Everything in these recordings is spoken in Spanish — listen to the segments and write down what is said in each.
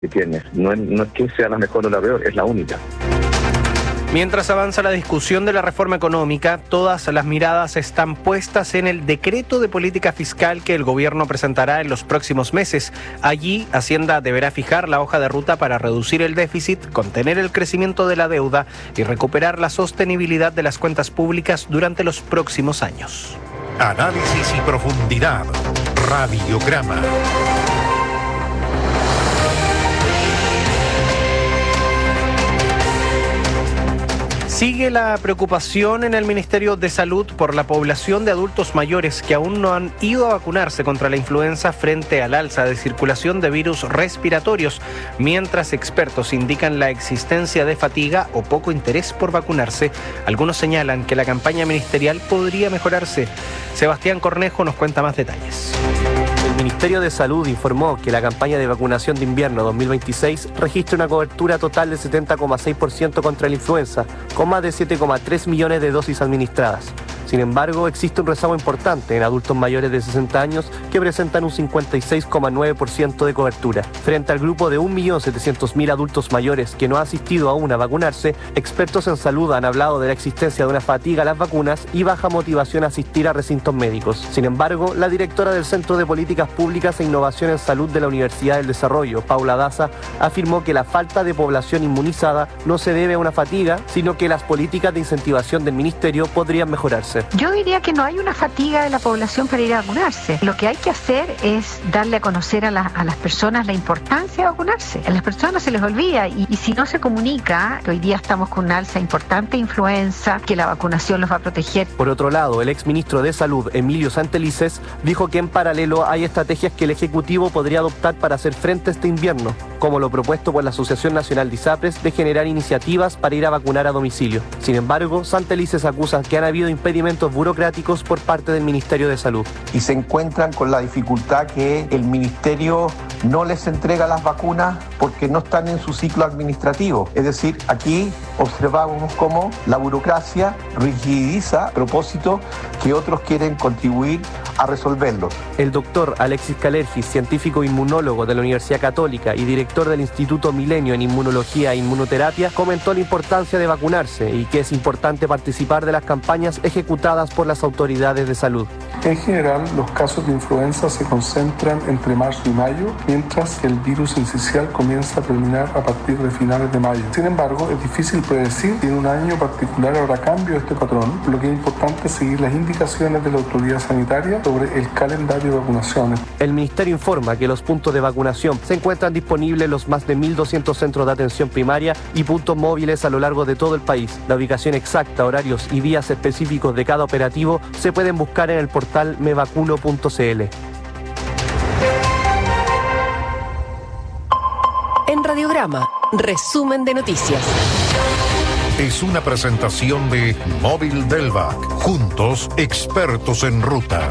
que tienes. No es que sea la mejor o la peor, es la única. Mientras avanza la discusión de la reforma económica, todas las miradas están puestas en el decreto de política fiscal que el gobierno presentará en los próximos meses. Allí, Hacienda deberá fijar la hoja de ruta para reducir el déficit, contener el crecimiento de la deuda y recuperar la sostenibilidad de las cuentas públicas durante los próximos años. Análisis y profundidad. Radiograma. Sigue la preocupación en el Ministerio de Salud por la población de adultos mayores que aún no han ido a vacunarse contra la influenza frente al alza de circulación de virus respiratorios, mientras expertos indican la existencia de fatiga o poco interés por vacunarse. Algunos señalan que la campaña ministerial podría mejorarse. Sebastián Cornejo nos cuenta más detalles. El Ministerio de Salud informó que la campaña de vacunación de invierno 2026 registra una cobertura total del 70,6% contra la influenza, con más de 7,3 millones de dosis administradas. Sin embargo, existe un rezago importante en adultos mayores de 60 años que presentan un 56,9% de cobertura. Frente al grupo de 1.700.000 adultos mayores que no han asistido aún a vacunarse, expertos en salud han hablado de la existencia de una fatiga a las vacunas y baja motivación a asistir a recintos médicos. Sin embargo, la directora del Centro de Políticas Públicas e Innovación en Salud de la Universidad del Desarrollo, Paula Daza, afirmó que la falta de población inmunizada no se debe a una fatiga, sino que las políticas de incentivación del Ministerio podrían mejorarse. Yo diría que no hay una fatiga de la población para ir a vacunarse. Lo que hay que hacer es darle a conocer a las personas la importancia de vacunarse. A las personas se les olvida y si no se comunica, que hoy día estamos con una alza importante de influenza, que la vacunación los va a proteger. Por otro lado, el exministro de Salud, Emilio Santelices, dijo que en paralelo hay estrategias que el Ejecutivo podría adoptar para hacer frente a este invierno, como lo propuesto por la Asociación Nacional de ISAPRES de generar iniciativas para ir a vacunar a domicilio. Sin embargo, Santelices acusa que han habido impedimentos burocráticos por parte del Ministerio de Salud. Y se encuentran con la dificultad que el Ministerio no les entrega las vacunas porque no están en su ciclo administrativo. Es decir, aquí observamos cómo la burocracia rigidiza a propósito que otros quieren contribuir a resolverlo. El doctor Alexis Calergis, científico inmunólogo de la Universidad Católica y director del Instituto Milenio en Inmunología e Inmunoterapia, comentó la importancia de vacunarse y que es importante participar de las campañas ejecutadas por las autoridades de salud. En general, los casos de influenza se concentran entre marzo y mayo, mientras que el virus incisional comienza a terminar a partir de finales de mayo. Sin embargo, es difícil predecir si en un año particular habrá cambio de este patrón, lo que es importante es seguir las indicaciones de la autoridad sanitaria sobre el calendario de vacunaciones. El Ministerio informa que los puntos de vacunación se encuentran disponibles en los más de 1.200 centros de atención primaria y puntos móviles a lo largo de todo el país. La ubicación exacta, horarios y días específicos de cada operativo se pueden buscar en el portal mevacuno.cl. En Radiograma, resumen de noticias. Es una presentación de Móvil Delvac. Juntos, expertos en ruta.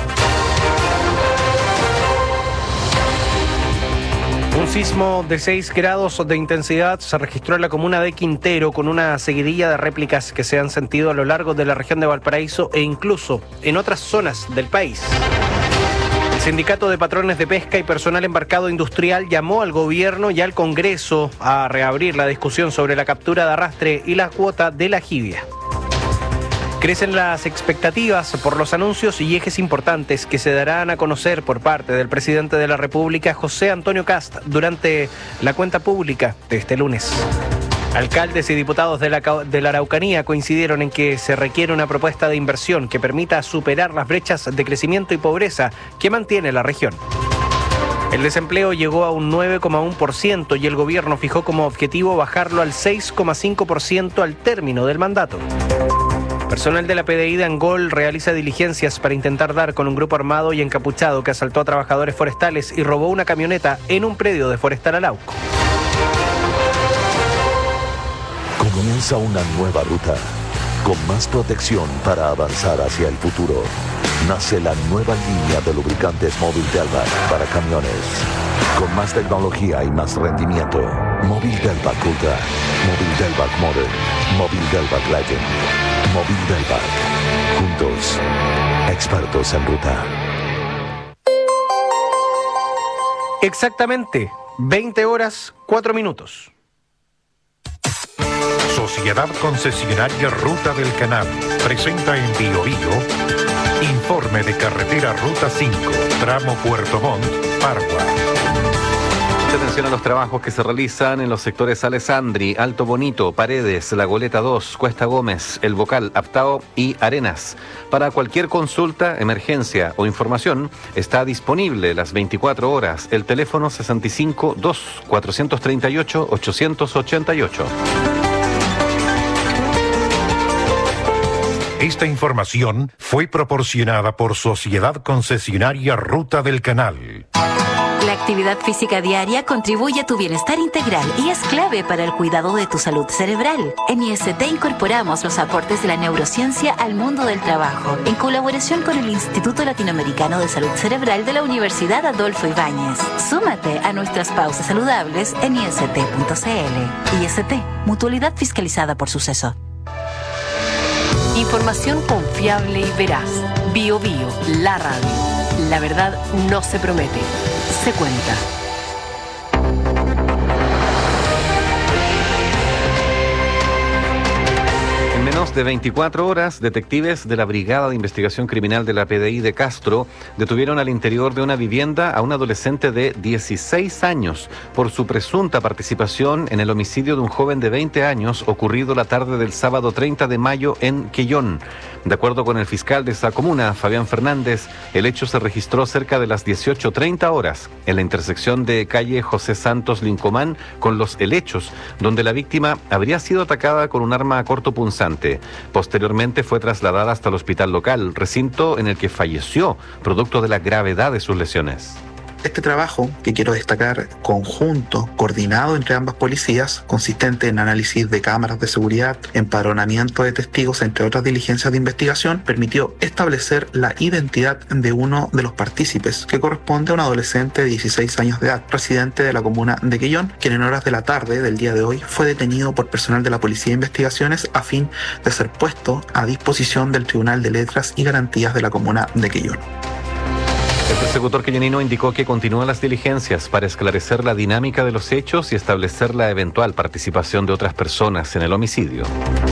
Un sismo de 6 grados de intensidad se registró en la comuna de Quintero, con una seguidilla de réplicas que se han sentido a lo largo de la región de Valparaíso e incluso en otras zonas del país. El Sindicato de Patrones de Pesca y Personal Embarcado Industrial llamó al gobierno y al Congreso a reabrir la discusión sobre la captura de arrastre y la cuota de la jibia. Crecen las expectativas por los anuncios y ejes importantes que se darán a conocer por parte del presidente de la República, José Antonio Kast, durante la cuenta pública de este lunes. Alcaldes y diputados de la Araucanía coincidieron en que se requiere una propuesta de inversión que permita superar las brechas de crecimiento y pobreza que mantiene la región. El desempleo llegó a un 9,1% y el gobierno fijó como objetivo bajarlo al 6,5% al término del mandato. Personal de la PDI de Angol realiza diligencias para intentar dar con un grupo armado y encapuchado que asaltó a trabajadores forestales y robó una camioneta en un predio de Forestal Arauco. Comienza una nueva ruta, con más protección para avanzar hacia el futuro. Nace la nueva línea de lubricantes Móvil Delvac para camiones. Con más tecnología y más rendimiento. Móvil Delvac Ultra, Móvil Delvac Modern, Móvil Delvac Legend, Móvil Delvac. Juntos, expertos en ruta. Exactamente. 20 horas, 4 minutos. Sociedad Concesionaria Ruta del Canal presenta en Bio Bio informe de carretera Ruta 5, tramo Puerto Montt, Pargua. Atención a los trabajos que se realizan en los sectores Alessandri, Alto Bonito, Paredes, La Goleta 2, Cuesta Gómez, El Bocal, Aptao y Arenas. Para cualquier consulta, emergencia o información, está disponible las 24 horas el teléfono 65 2 438 888. Esta información fue proporcionada por Sociedad Concesionaria Ruta del Canal. La actividad física diaria contribuye a tu bienestar integral y es clave para el cuidado de tu salud cerebral. En IST incorporamos los aportes de la neurociencia al mundo del trabajo, en colaboración con el Instituto Latinoamericano de Salud Cerebral de la Universidad Adolfo Ibáñez. Súmate a nuestras pausas saludables en ist.cl. IST, mutualidad fiscalizada por Suceso. Información confiable y veraz. Bio Bio, la radio. La verdad no se promete, se cuenta. En menos de 24 horas, detectives de la Brigada de Investigación Criminal de la PDI de Castro detuvieron al interior de una vivienda a un adolescente de 16 años por su presunta participación en el homicidio de un joven de 20 años ocurrido la tarde del sábado 30 de mayo en Quellón. De acuerdo con el fiscal de esa comuna, Fabián Fernández, el hecho se registró cerca de las 18:30 horas en la intersección de calle José Santos Lincomán con Los Helechos, donde la víctima habría sido atacada con un arma cortopunzante. Posteriormente fue trasladada hasta el hospital local, recinto en el que falleció, producto de la gravedad de sus lesiones. Este trabajo, que quiero destacar, conjunto, coordinado entre ambas policías, consistente en análisis de cámaras de seguridad, empadronamiento de testigos, entre otras diligencias de investigación, permitió establecer la identidad de uno de los partícipes, que corresponde a un adolescente de 16 años de edad, residente de la comuna de Quellón, quien en horas de la tarde del día de hoy fue detenido por personal de la Policía de Investigaciones a fin de ser puesto a disposición del Tribunal de Letras y Garantías de la comuna de Quellón. El persecutor quellonino indicó que continúan las diligencias para esclarecer la dinámica de los hechos y establecer la eventual participación de otras personas en el homicidio.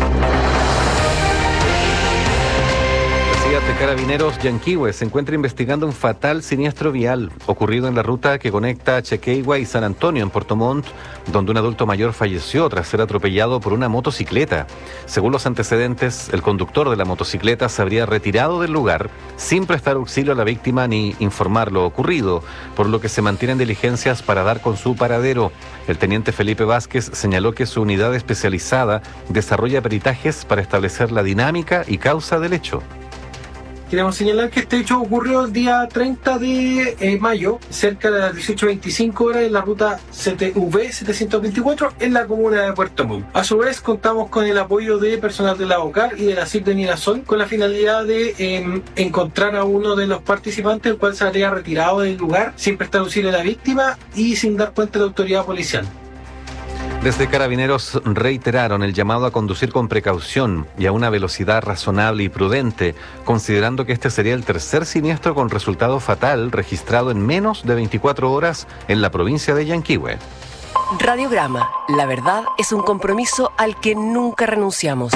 De Carabineros Yanquihue se encuentra investigando un fatal siniestro vial ocurrido en la ruta que conecta Chequegua y San Antonio en Puerto Montt, donde un adulto mayor falleció tras ser atropellado por una motocicleta. Según los antecedentes, el conductor de la motocicleta se habría retirado del lugar sin prestar auxilio a la víctima ni informar lo ocurrido, por lo que se mantienen diligencias para dar con su paradero. El teniente Felipe Vázquez señaló que su unidad especializada desarrolla peritajes para establecer la dinámica y causa del hecho. Queremos señalar que este hecho ocurrió el día 30 de mayo, cerca de las 18:25 horas en la ruta CTV 724 en la comuna de Puerto Montt. A su vez, contamos con el apoyo de personal de la OCAR y de la CIP de Mirasol con la finalidad de encontrar a uno de los participantes, el cual se habría retirado del lugar sin prestar auxilio a la víctima y sin dar cuenta de la autoridad policial. Desde Carabineros reiteraron el llamado a conducir con precaución y a una velocidad razonable y prudente, considerando que este sería el tercer siniestro con resultado fatal registrado en menos de 24 horas en la provincia de Yanquihue. Radiograma. La verdad es un compromiso al que nunca renunciamos.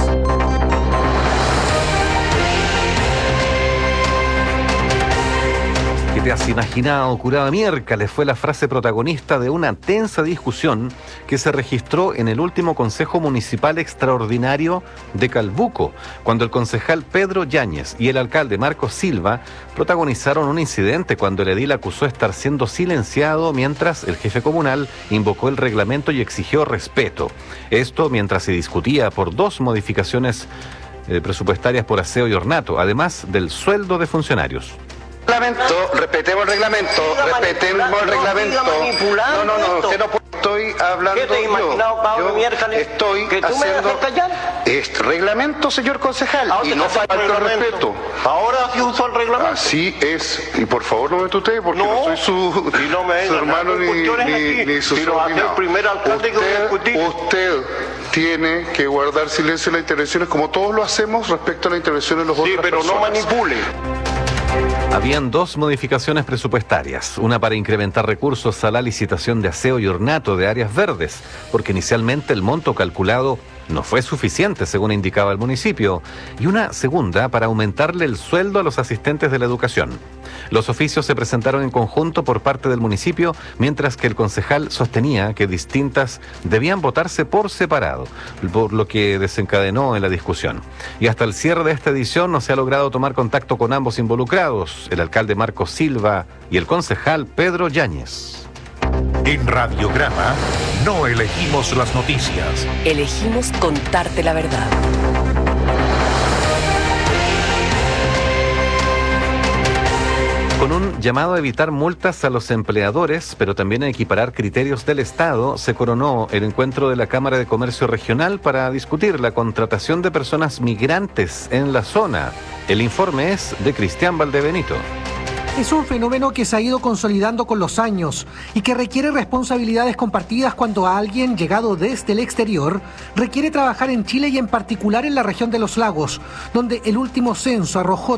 ¿Qué te has imaginado, curada miércoles? Fue la frase protagonista de una tensa discusión que se registró en el último Consejo Municipal Extraordinario de Calbuco, cuando el concejal Pedro Yáñez y el alcalde Marcos Silva protagonizaron un incidente cuando el edil acusó estar siendo silenciado mientras el jefe comunal invocó el reglamento y exigió respeto. Esto mientras se discutía por 2 modificaciones presupuestarias por aseo y ornato, además del sueldo de funcionarios. Respetemos el reglamento, No, usted no estoy hablando yo. Estoy haciendo reglamento, señor concejal, y no falta el respeto. Ahora sí uso el reglamento. Así es, y por favor no me tutee porque no soy su hermano ni su subordinado. Usted tiene que guardar silencio en las intervenciones como todos lo hacemos respecto a la intervención de los otros personas. Sí, pero no manipule. Habían dos modificaciones presupuestarias, una para incrementar recursos a la licitación de aseo y ornato de áreas verdes, porque inicialmente el monto calculado no fue suficiente, según indicaba el municipio, y una segunda para aumentarle el sueldo a los asistentes de la educación. Los oficios se presentaron en conjunto por parte del municipio, mientras que el concejal sostenía que distintas debían votarse por separado, por lo que desencadenó en la discusión. Y hasta el cierre de esta edición no se ha logrado tomar contacto con ambos involucrados, el alcalde Marcos Silva y el concejal Pedro Yáñez. En Radiograma no elegimos las noticias. Elegimos contarte la verdad. Con un llamado a evitar multas a los empleadores, pero también a equiparar criterios del Estado, se coronó el encuentro de la Cámara de Comercio Regional para discutir la contratación de personas migrantes en la zona. El informe es de Cristian Valdebenito. Es un fenómeno que se ha ido consolidando con los años y que requiere responsabilidades compartidas cuando alguien llegado desde el exterior requiere trabajar en Chile y en particular en la región de los lagos, donde el último censo arrojó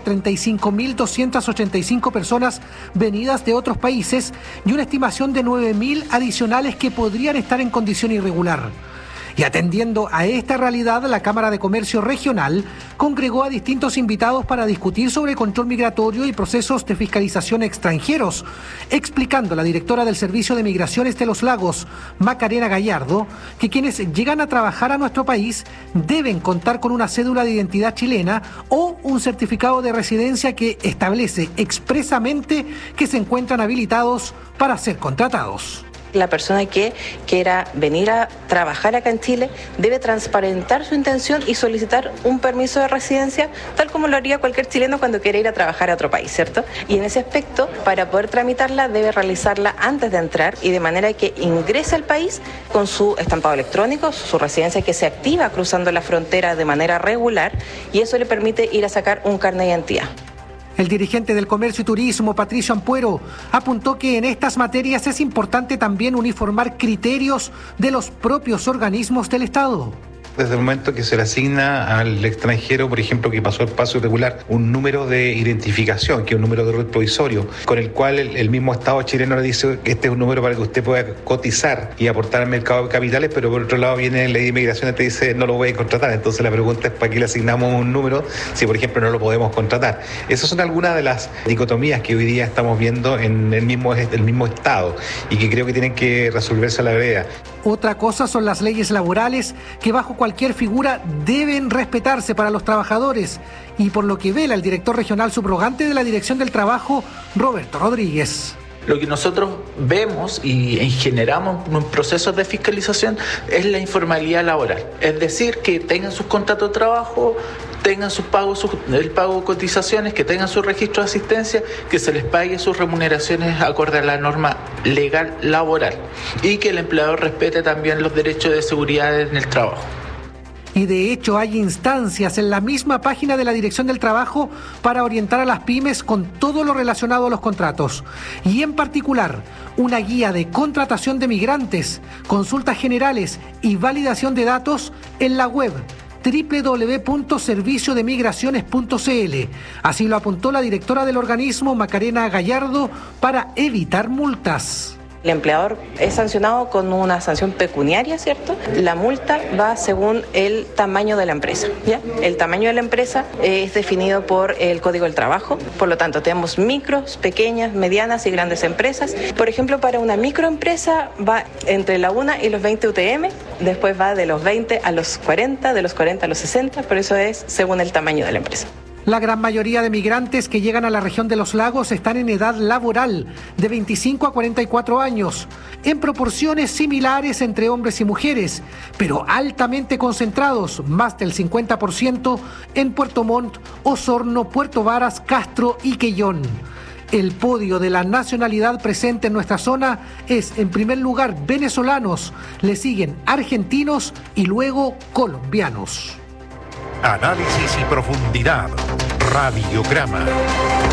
35.285 personas venidas de otros países y una estimación de 9.000 adicionales que podrían estar en condición irregular. Y atendiendo a esta realidad, la Cámara de Comercio Regional congregó a distintos invitados para discutir sobre el control migratorio y procesos de fiscalización extranjeros, explicando la directora del Servicio de Migraciones de los Lagos, Macarena Gallardo, que quienes llegan a trabajar a nuestro país deben contar con una cédula de identidad chilena o un certificado de residencia que establece expresamente que se encuentran habilitados para ser contratados. La persona que quiera venir a trabajar acá en Chile debe transparentar su intención y solicitar un permiso de residencia, tal como lo haría cualquier chileno cuando quiere ir a trabajar a otro país, ¿cierto? Y en ese aspecto, para poder tramitarla, debe realizarla antes de entrar y de manera que ingrese al país con su estampado electrónico, su residencia que se activa cruzando la frontera de manera regular, y eso le permite ir a sacar un carnet de identidad. El dirigente del Comercio y Turismo, Patricio Ampuero, apuntó que en estas materias es importante también uniformar criterios de los propios organismos del Estado. Desde el momento que se le asigna al extranjero, por ejemplo, que pasó el paso irregular, un número de identificación, que es un número de red provisorio, con el cual el mismo Estado chileno le dice que este es un número para que usted pueda cotizar y aportar al mercado de capitales, pero por otro lado viene la ley de inmigración y te dice no lo voy a contratar. Entonces la pregunta es ¿para qué le asignamos un número si, por ejemplo, no lo podemos contratar? Esas son algunas de las dicotomías que hoy día estamos viendo en el mismo Estado y que creo que tienen que resolverse a la brevedad. Otra cosa son las leyes laborales que bajo cualquier figura deben respetarse para los trabajadores y por lo que vela el director regional subrogante de la Dirección del Trabajo, Roberto Rodríguez. Lo que nosotros vemos y generamos en procesos de fiscalización es la informalidad laboral, es decir, que tengan sus contratos de trabajo, tengan sus pagos, el pago de cotizaciones, que tengan su registro de asistencia, que se les pague sus remuneraciones acorde a la norma legal laboral y que el empleador respete también los derechos de seguridad en el trabajo. Y de hecho hay instancias en la misma página de la Dirección del Trabajo para orientar a las pymes con todo lo relacionado a los contratos. Y en particular, una guía de contratación de migrantes, consultas generales y validación de datos en la web www.serviciodemigraciones.cl. Así lo apuntó la directora del organismo, Macarena Gallardo, para evitar multas. El empleador es sancionado con una sanción pecuniaria, ¿cierto? La multa va según el tamaño de la empresa, ¿ya? El tamaño de la empresa es definido por el Código del Trabajo, por lo tanto tenemos micros, pequeñas, medianas y grandes empresas. Por ejemplo, para una microempresa va entre la 1 y los 20 UTM, después va de los 20 a los 40, de los 40 a los 60, por eso es según el tamaño de la empresa. La gran mayoría de migrantes que llegan a la región de los lagos están en edad laboral, de 25 a 44 años, en proporciones similares entre hombres y mujeres, pero altamente concentrados, más del 50%, en Puerto Montt, Osorno, Puerto Varas, Castro y Quellón. El podio de la nacionalidad presente en nuestra zona es, en primer lugar, venezolanos, le siguen argentinos y luego colombianos. Análisis y profundidad. Radiograma.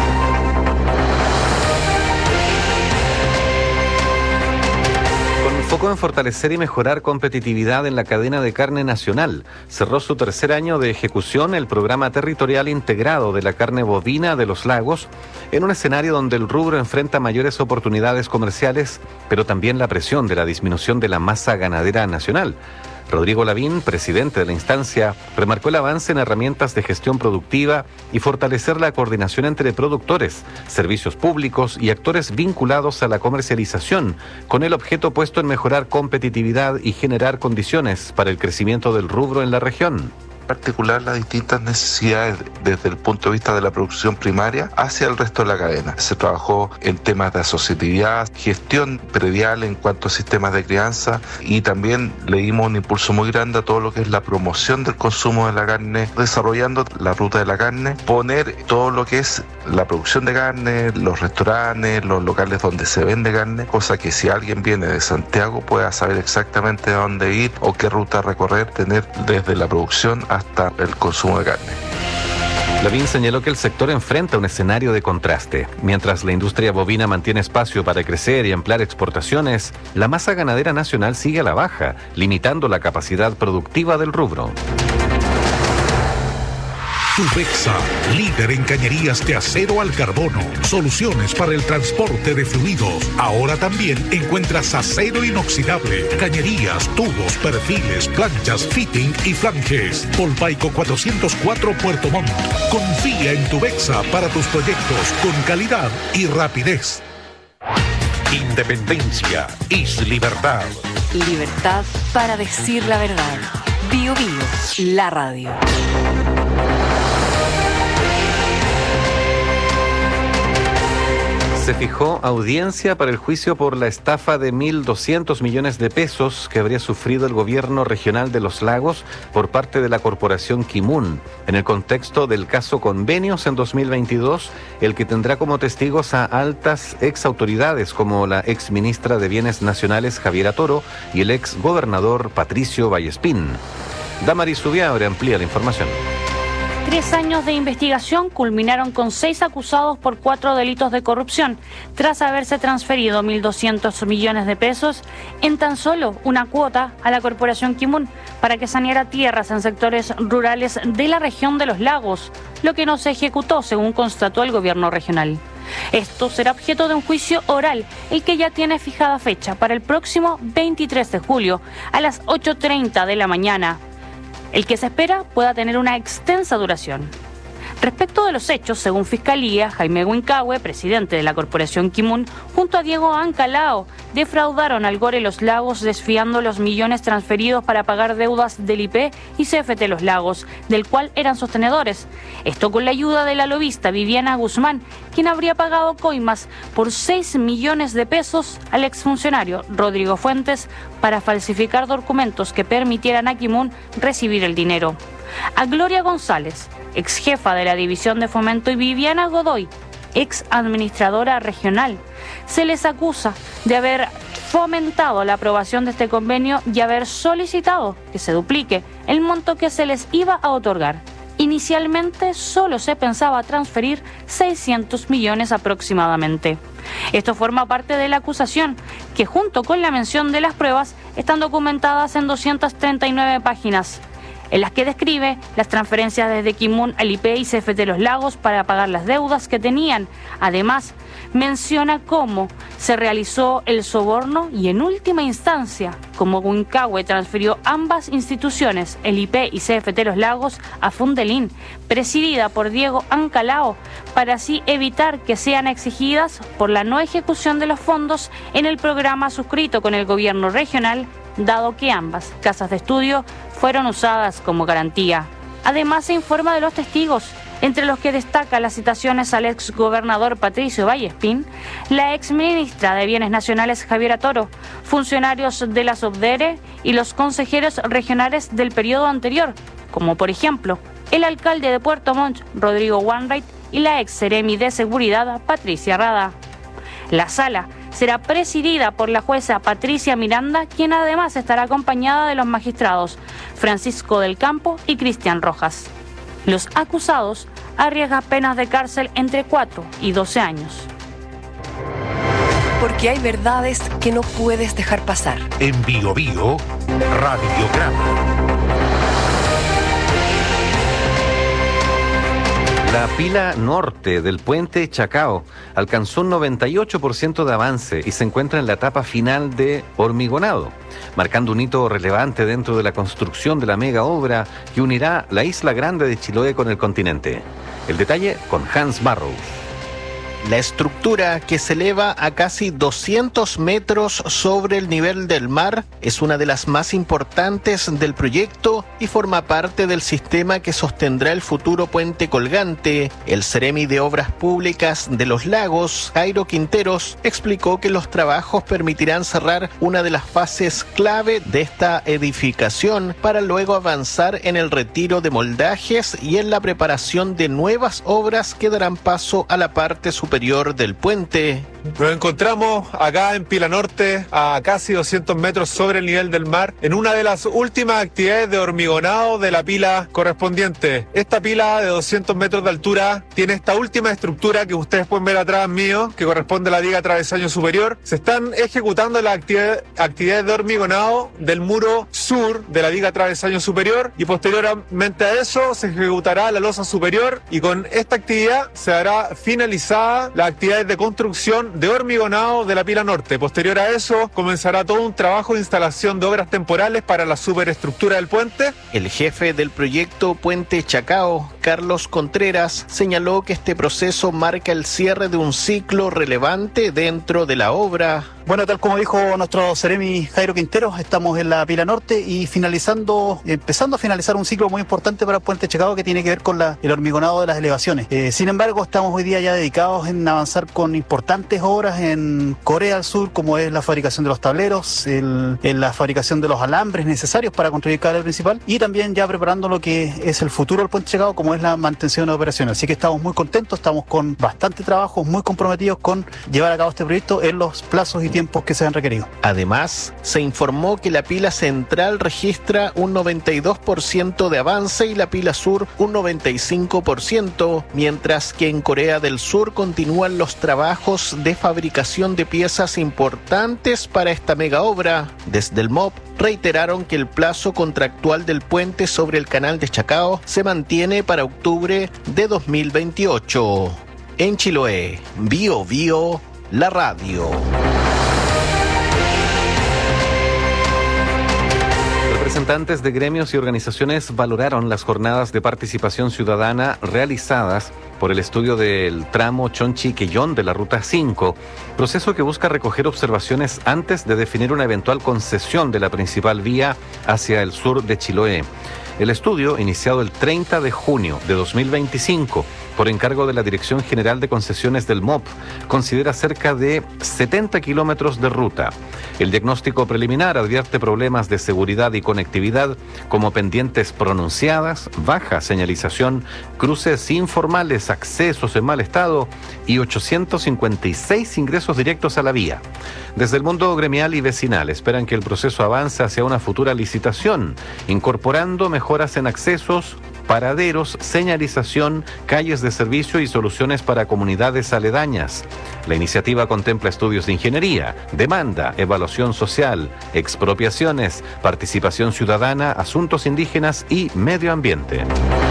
Con enfocó en fortalecer y mejorar competitividad en la cadena de carne nacional. Cerró su tercer año de ejecución el programa territorial integrado de la carne bovina de los lagos, en un escenario donde el rubro enfrenta mayores oportunidades comerciales, pero también la presión de la disminución de la masa ganadera nacional. Rodrigo Lavín, presidente de la instancia, remarcó el avance en herramientas de gestión productiva y fortalecer la coordinación entre productores, servicios públicos y actores vinculados a la comercialización, con el objeto puesto en mejorar competitividad y generar condiciones para el crecimiento del rubro en la región. Particular las distintas necesidades desde el punto de vista de la producción primaria hacia el resto de la cadena. Se trabajó en temas de asociatividad, gestión predial en cuanto a sistemas de crianza y también le dimos un impulso muy grande a todo lo que es la promoción del consumo de la carne, desarrollando la ruta de la carne, poner todo lo que es la producción de carne, los restaurantes, los locales donde se vende carne, cosa que si alguien viene de Santiago pueda saber exactamente a dónde ir o qué ruta recorrer, tener desde la producción hasta el consumo de carne. Lavín señaló que el sector enfrenta un escenario de contraste. Mientras la industria bovina mantiene espacio para crecer y ampliar exportaciones, la masa ganadera nacional sigue a la baja, limitando la capacidad productiva del rubro. Tubexa, líder en cañerías de acero al carbono, soluciones para el transporte de fluidos. Ahora también encuentras acero inoxidable, cañerías, tubos, perfiles, planchas, fitting y flanges. Polpaico 404 Puerto Montt. Confía en Tubexa para tus proyectos con calidad y rapidez. Independencia es libertad. Libertad para decir la verdad. Bio Bio, la radio. Se fijó audiencia para el juicio por la estafa de 1.200 millones de pesos que habría sufrido el gobierno regional de Los Lagos por parte de la corporación Kimun, en el contexto del caso Convenios en 2022, el que tendrá como testigos a altas exautoridades como la exministra de Bienes Nacionales Javiera Toro y el exgobernador Patricio Vallespín. Damaris Zubiabre amplía la información. 3 años de investigación culminaron con 6 acusados por 4 delitos de corrupción, tras haberse transferido 1.200 millones de pesos en tan solo una cuota a la corporación Kimun para que saneara tierras en sectores rurales de la región de Los Lagos, lo que no se ejecutó según constató el gobierno regional. Esto será objeto de un juicio oral, el que ya tiene fijada fecha para el próximo 23 de julio a las 8:30 de la mañana. El que se espera pueda tener una extensa duración. Respecto de los hechos, según Fiscalía, Jaime Huincahue, presidente de la corporación Kimun, junto a Diego Ancalao, defraudaron al Gore Los Lagos desviando los millones transferidos para pagar deudas del IP y CFT Los Lagos, del cual eran sostenedores. Esto con la ayuda de la lobista Viviana Guzmán, quien habría pagado coimas por 6 millones de pesos al exfuncionario Rodrigo Fuentes para falsificar documentos que permitieran a Kimun recibir el dinero. A Gloria González, ex jefa de la División de Fomento, y Viviana Godoy, ex administradora regional, se les acusa de haber fomentado la aprobación de este convenio y haber solicitado que se duplique el monto que se les iba a otorgar. Inicialmente solo se pensaba transferir 600 millones aproximadamente. Esto forma parte de la acusación, que junto con la mención de las pruebas están documentadas en 239 páginas. En las que describe las transferencias desde Kimun al IP y CFT Los Lagos para pagar las deudas que tenían. Además, menciona cómo se realizó el soborno y, en última instancia, cómo Huincahue transfirió ambas instituciones, el IP y CFT Los Lagos, a Fundelin, presidida por Diego Ancalao, para así evitar que sean exigidas por la no ejecución de los fondos en el programa suscrito con el gobierno regional, dado que ambas casas de estudio fueron usadas como garantía. Además, se informa de los testigos, entre los que destaca las citaciones al exgobernador Patricio Vallespín, la exministra de Bienes Nacionales Javiera Toro, funcionarios de la Subdere y los consejeros regionales del periodo anterior, como por ejemplo el alcalde de Puerto Montt, Rodrigo Wainwright, y la ex seremi de Seguridad, Patricia Rada. La sala será presidida por la jueza Patricia Miranda, quien además estará acompañada de los magistrados Francisco del Campo y Cristian Rojas. Los acusados arriesgan penas de cárcel entre 4 y 12 años. Porque hay verdades que no puedes dejar pasar. En Bio Bio, Radiograma. La pila norte del puente Chacao alcanzó un 98% de avance y se encuentra en la etapa final de hormigonado, marcando un hito relevante dentro de la construcción de la mega obra que unirá la isla grande de Chiloé con el continente. El detalle con Hans Barrows. La estructura, que se eleva a casi 200 metros sobre el nivel del mar, es una de las más importantes del proyecto y forma parte del sistema que sostendrá el futuro puente colgante. El Seremi de Obras Públicas de los Lagos, Jairo Quinteros, explicó que los trabajos permitirán cerrar una de las fases clave de esta edificación para luego avanzar en el retiro de moldajes y en la preparación de nuevas obras que darán paso a la parte superior del puente. Nos encontramos acá en Pila Norte, a casi 200 metros sobre el nivel del mar, en una de las últimas actividades de hormigonado de la pila correspondiente. Esta pila de 200 metros de altura tiene esta última estructura que ustedes pueden ver atrás mío, que corresponde a la viga travesaño superior. Se están ejecutando las actividades de hormigonado del muro sur de la viga travesaño superior y posteriormente a eso se ejecutará la losa superior y con esta actividad se hará finalizada las actividades de construcción de hormigonado de la pila norte. Posterior a eso comenzará todo un trabajo de instalación de obras temporales para la superestructura del puente. El jefe del proyecto Puente Chacao, Carlos Contreras, señaló que este proceso marca el cierre de un ciclo relevante dentro de la obra. Bueno, tal como dijo nuestro Seremi Jairo Quinteros, estamos en la pila norte y empezando a finalizar un ciclo muy importante para el Puente Chacao que tiene que ver con el hormigonado de las elevaciones. Sin embargo, estamos hoy día ya dedicados en avanzar con importantes obras en Corea del Sur, como es la fabricación de los tableros, en la fabricación de los alambres necesarios para construir el cable principal y también ya preparando lo que es el futuro del Puente Chacao, como es la mantención de operaciones. Así que estamos muy contentos, estamos con bastante trabajo, muy comprometidos con llevar a cabo este proyecto en los plazos y tiempos que se han requerido. Además, se informó que la pila central registra un 92% de avance y la pila sur un 95%, mientras que en Corea del Sur continúan los trabajos de fabricación de piezas importantes para esta mega obra. Desde el MOP reiteraron que el plazo contractual del puente sobre el canal de Chacao se mantiene para octubre de 2028. En Chiloé, Bio Bio, la radio. Representantes de gremios y organizaciones valoraron las jornadas de participación ciudadana realizadas por el estudio del tramo Chonchi-Quellón de la Ruta 5, proceso que busca recoger observaciones antes de definir una eventual concesión de la principal vía hacia el sur de Chiloé. El estudio, iniciado el 30 de junio de 2025, por encargo de la Dirección General de Concesiones del MOP, considera cerca de 70 kilómetros de ruta. El diagnóstico preliminar advierte problemas de seguridad y conectividad como pendientes pronunciadas, baja señalización, cruces informales, accesos en mal estado y 856 ingresos directos a la vía. Desde el mundo gremial y vecinal esperan que el proceso avance hacia una futura licitación, incorporando mejoras en accesos, paraderos, señalización, calles de servicio y soluciones para comunidades aledañas. La iniciativa contempla estudios de ingeniería, demanda, evaluación social, expropiaciones, participación ciudadana, asuntos indígenas y medio ambiente.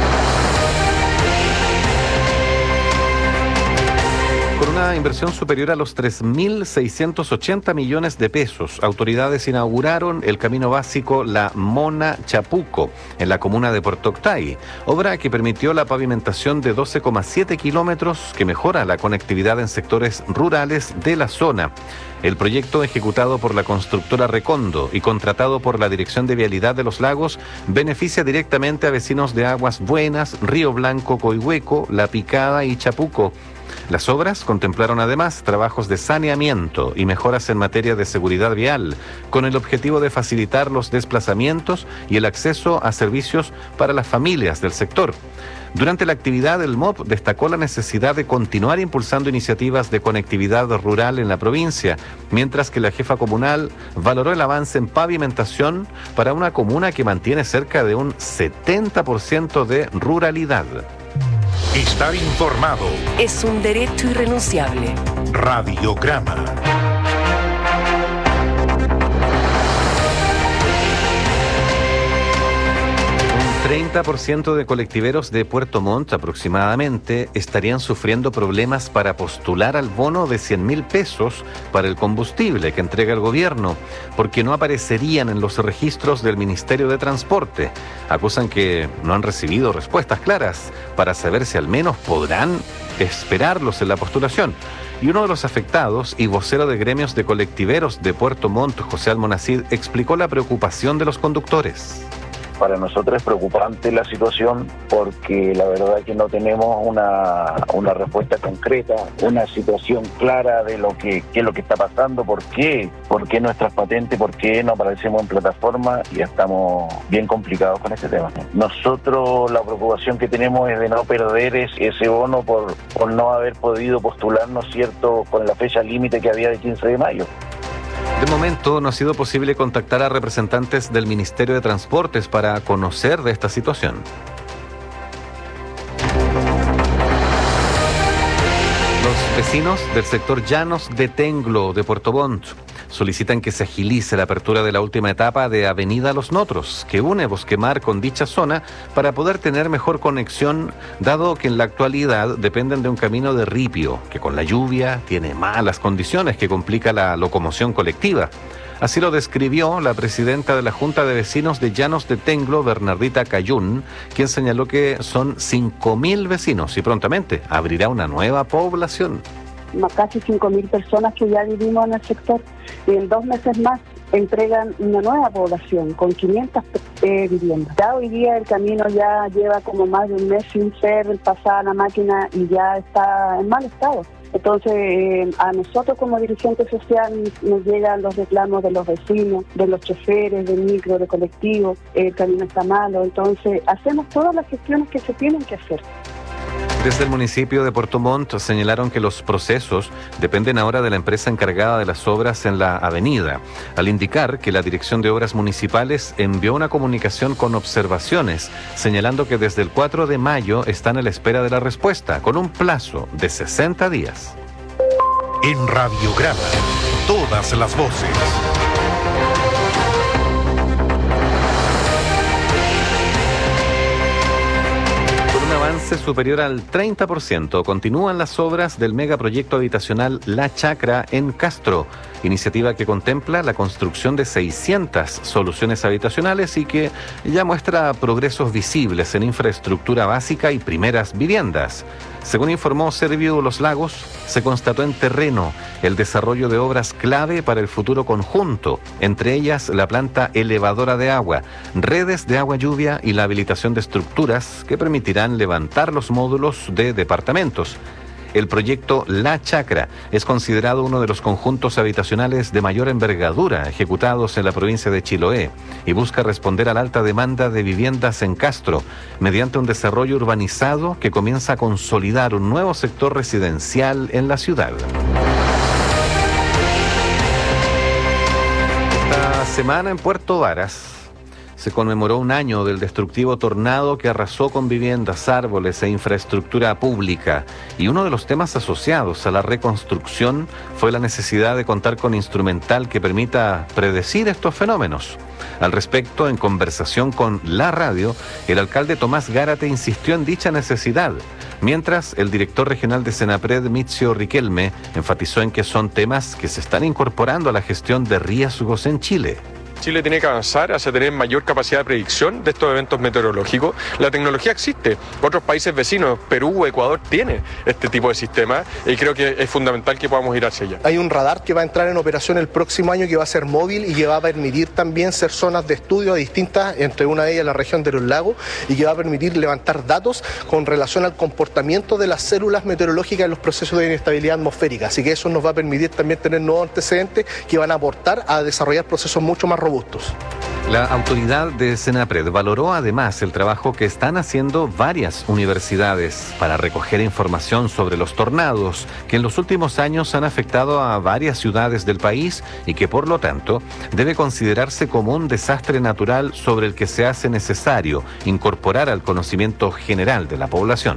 Con una inversión superior a los 3.680 millones de pesos, autoridades inauguraron el camino básico La Mona Chapuco en la comuna de Puerto Octay, obra que permitió la pavimentación de 12,7 kilómetros que mejora la conectividad en sectores rurales de la zona. El proyecto, ejecutado por la constructora Recondo y contratado por la Dirección de Vialidad de los Lagos, beneficia directamente a vecinos de Aguas Buenas, Río Blanco, Coihueco, La Picada y Chapuco. Las obras contemplaron además trabajos de saneamiento y mejoras en materia de seguridad vial, con el objetivo de facilitar los desplazamientos y el acceso a servicios para las familias del sector. Durante la actividad, el MOP destacó la necesidad de continuar impulsando iniciativas de conectividad rural en la provincia, mientras que la jefa comunal valoró el avance en pavimentación para una comuna que mantiene cerca de un 70% de ruralidad. Estar informado es un derecho irrenunciable. Radiograma. 30% de colectiveros de Puerto Montt aproximadamente estarían sufriendo problemas para postular al bono de 100.000 pesos para el combustible que entrega el gobierno, porque no aparecerían en los registros del Ministerio de Transporte. Acusan que no han recibido respuestas claras para saber si al menos podrán esperarlos en la postulación. Y uno de los afectados y vocero de gremios de colectiveros de Puerto Montt, José Almonacid, explicó la preocupación de los conductores. Para nosotros es preocupante la situación porque la verdad es que no tenemos una respuesta concreta, una situación clara de qué es lo que está pasando, por qué nuestras patentes, por qué no aparecemos en plataforma, y estamos bien complicados con este tema. Nosotros la preocupación que tenemos es de no perder ese bono por no haber podido postular, ¿no es cierto?, con la fecha límite que había de 15 de mayo. De momento no ha sido posible contactar a representantes del Ministerio de Transportes para conocer de esta situación. Los vecinos del sector Llanos de Tenglo de Puerto Montt solicitan que se agilice la apertura de la última etapa de Avenida Los Notros, que une Bosquemar con dicha zona para poder tener mejor conexión, dado que en la actualidad dependen de un camino de ripio, que con la lluvia tiene malas condiciones que complica la locomoción colectiva. Así lo describió la presidenta de la Junta de Vecinos de Llanos de Tenglo, Bernardita Cayún, quien señaló que son 5.000 vecinos y prontamente abrirá una nueva población. Casi 5.000 personas que ya vivimos en el sector, y en 2 meses más entregan una nueva población con 500 viviendas. Ya hoy día el camino ya lleva como más de un mes sin ser pasada la máquina y ya está en mal estado. Entonces, a nosotros como dirigentes sociales nos llegan los reclamos de los vecinos, de los choferes, del micro, de colectivo, el camino está malo. Entonces, hacemos todas las gestiones que se tienen que hacer. Desde el municipio de Puerto Montt señalaron que los procesos dependen ahora de la empresa encargada de las obras en la avenida, al indicar que la Dirección de Obras Municipales envió una comunicación con observaciones, señalando que desde el 4 de mayo están a la espera de la respuesta, con un plazo de 60 días. En Radiograma, todas las voces. Superior al 30%, continúan las obras del megaproyecto habitacional La Chacra en Castro, iniciativa que contempla la construcción de 600 soluciones habitacionales y que ya muestra progresos visibles en infraestructura básica y primeras viviendas. Según informó Serviu Los Lagos, se constató en terreno el desarrollo de obras clave para el futuro conjunto, entre ellas la planta elevadora de agua, redes de agua lluvia y la habilitación de estructuras que permitirán levantar los módulos de departamentos. El proyecto La Chacra es considerado uno de los conjuntos habitacionales de mayor envergadura ejecutados en la provincia de Chiloé y busca responder a la alta demanda de viviendas en Castro mediante un desarrollo urbanizado que comienza a consolidar un nuevo sector residencial en la ciudad. Esta semana en Puerto Varas se conmemoró un año del destructivo tornado que arrasó con viviendas, árboles e infraestructura pública. Y uno de los temas asociados a la reconstrucción fue la necesidad de contar con instrumental que permita predecir estos fenómenos. Al respecto, en conversación con La Radio, el alcalde Tomás Gárate insistió en dicha necesidad, mientras el director regional de Senapred, Mitzio Riquelme, enfatizó en que son temas que se están incorporando a la gestión de riesgos en Chile. Chile tiene que avanzar hacia tener mayor capacidad de predicción de estos eventos meteorológicos. La tecnología existe. Otros países vecinos, Perú, Ecuador, tiene este tipo de sistema y creo que es fundamental que podamos ir hacia allá. Hay un radar que va a entrar en operación el próximo año que va a ser móvil y que va a permitir también ser zonas de estudio distintas, entre una de ellas la región de los lagos, y que va a permitir levantar datos con relación al comportamiento de las células meteorológicas en los procesos de inestabilidad atmosférica. Así que eso nos va a permitir también tener nuevos antecedentes que van a aportar a desarrollar procesos mucho más robustos. La autoridad de Senapred valoró además el trabajo que están haciendo varias universidades para recoger información sobre los tornados que en los últimos años han afectado a varias ciudades del país y que por lo tanto debe considerarse como un desastre natural sobre el que se hace necesario incorporar al conocimiento general de la población.